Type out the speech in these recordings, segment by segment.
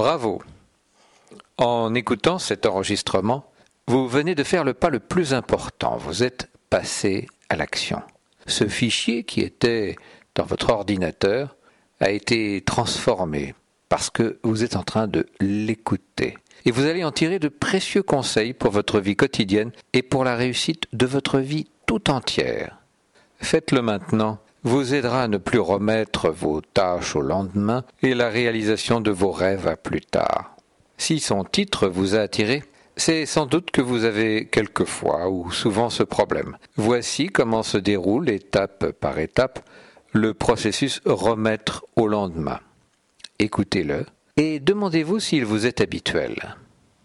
Bravo! En écoutant cet enregistrement, vous venez de faire le pas le plus important. Vous êtes passé à l'action. Ce fichier qui était dans votre ordinateur a été transformé parce que vous êtes en train de l'écouter. Et vous allez en tirer de précieux conseils pour votre vie quotidienne et pour la réussite de votre vie tout entière. Faites-le maintenant, vous aidera à ne plus remettre vos tâches au lendemain et la réalisation de vos rêves à plus tard. Si son titre vous a attiré, c'est sans doute que vous avez quelquefois ou souvent ce problème. Voici comment se déroule, étape par étape, le processus remettre au lendemain. Écoutez-le et demandez-vous s'il vous est habituel.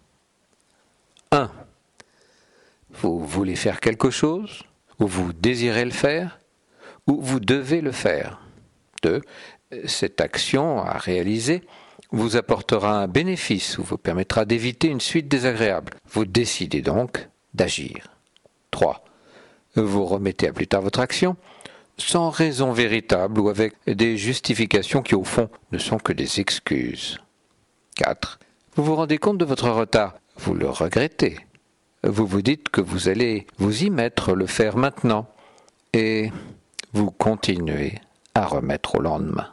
1. Vous voulez faire quelque chose, ou vous désirez le faire, ou vous devez le faire. 2. Cette action à réaliser vous apportera un bénéfice ou vous permettra d'éviter une suite désagréable. Vous décidez donc d'agir. 3. Vous remettez à plus tard votre action, sans raison véritable ou avec des justifications qui au fond ne sont que des excuses. 4. Vous vous rendez compte de votre retard, vous le regrettez. Vous vous dites que vous allez vous y mettre, le faire maintenant, et vous continuez à remettre au lendemain.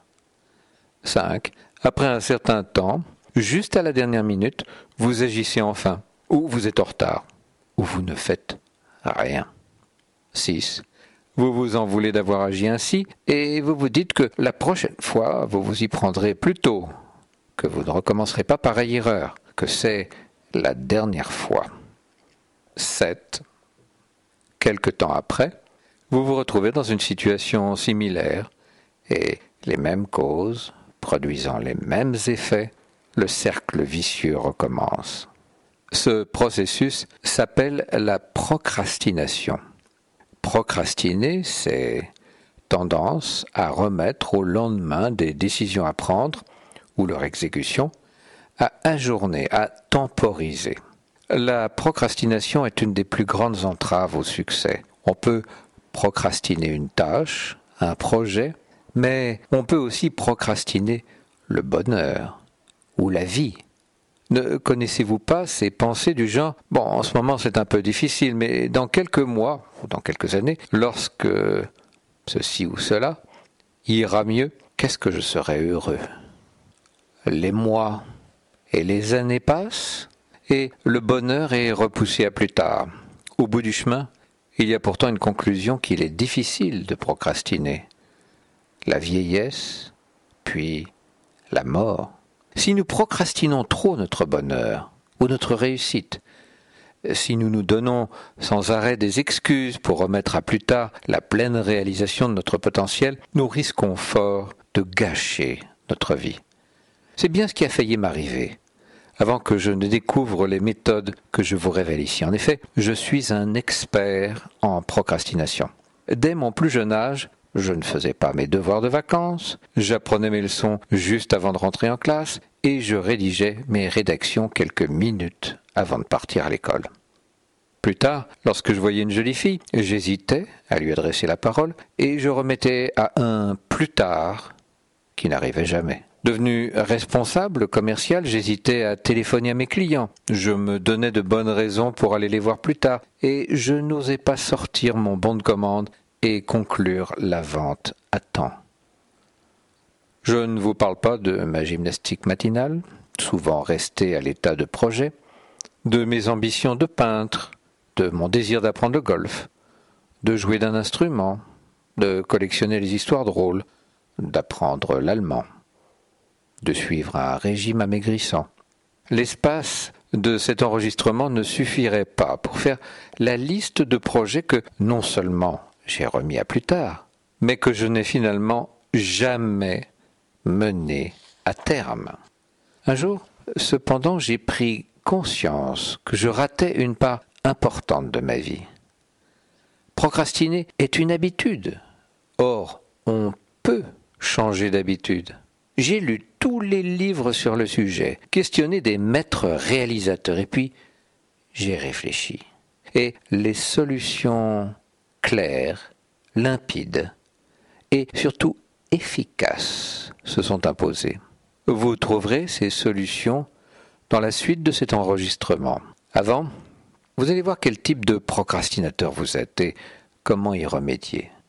5. Après un certain temps, juste à la dernière minute, vous agissez enfin, ou vous êtes en retard, ou vous ne faites rien. 6. Vous vous en voulez d'avoir agi ainsi, et vous vous dites que la prochaine fois, vous vous y prendrez plus tôt, que vous ne recommencerez pas pareille erreur, que c'est la dernière fois. 7. Quelque temps après, vous vous retrouvez dans une situation similaire, et les mêmes causes, produisant les mêmes effets, le cercle vicieux recommence. Ce processus s'appelle la procrastination. Procrastiner, c'est tendance à remettre au lendemain des décisions à prendre ou leur exécution, à ajourner, à temporiser. La procrastination est une des plus grandes entraves au succès. On peut procrastiner une tâche, un projet, mais on peut aussi procrastiner le bonheur ou la vie. Ne connaissez-vous pas ces pensées du genre « Bon, en ce moment c'est un peu difficile, mais dans quelques mois ou dans quelques années, lorsque ceci ou cela ira mieux, qu'est-ce que je serai heureux ?» Les mois et les années passent et le bonheur est repoussé à plus tard. Au bout du chemin, il y a pourtant une conclusion qu'il est difficile de procrastiner. La vieillesse, puis la mort. Si nous procrastinons trop notre bonheur ou notre réussite, si nous nous donnons sans arrêt des excuses pour remettre à plus tard la pleine réalisation de notre potentiel, nous risquons fort de gâcher notre vie. C'est bien ce qui a failli m'arriver, avant que je ne découvre les méthodes que je vous révèle ici. En effet, je suis un expert en procrastination. Dès mon plus jeune âge, je ne faisais pas mes devoirs de vacances, j'apprenais mes leçons juste avant de rentrer en classe et je rédigeais mes rédactions quelques minutes avant de partir à l'école. Plus tard, lorsque je voyais une jolie fille, j'hésitais à lui adresser la parole et je remettais à un plus tard qui n'arrivait jamais. Devenu responsable commercial, j'hésitais à téléphoner à mes clients. Je me donnais de bonnes raisons pour aller les voir plus tard et je n'osais pas sortir mon bon de commande et conclure la vente à temps. Je ne vous parle pas de ma gymnastique matinale, souvent restée à l'état de projet, de mes ambitions de peintre, de mon désir d'apprendre le golf, de jouer d'un instrument, de collectionner les histoires drôles, d'apprendre l'allemand, de suivre un régime amaigrissant. L'espace de cet enregistrement ne suffirait pas pour faire la liste de projets que non seulement j'ai remis à plus tard, mais que je n'ai finalement jamais mené à terme. Un jour, cependant, j'ai pris conscience que je ratais une part importante de ma vie. Procrastiner est une habitude. Or, on peut changer d'habitude. J'ai lu tous les livres sur le sujet, questionné des maîtres réalisateurs, et puis j'ai réfléchi. Et les solutions claires, limpides et surtout efficaces se sont imposées. Vous trouverez ces solutions dans la suite de cet enregistrement. Avant, vous allez voir quel type de procrastinateur vous êtes et comment y remédier.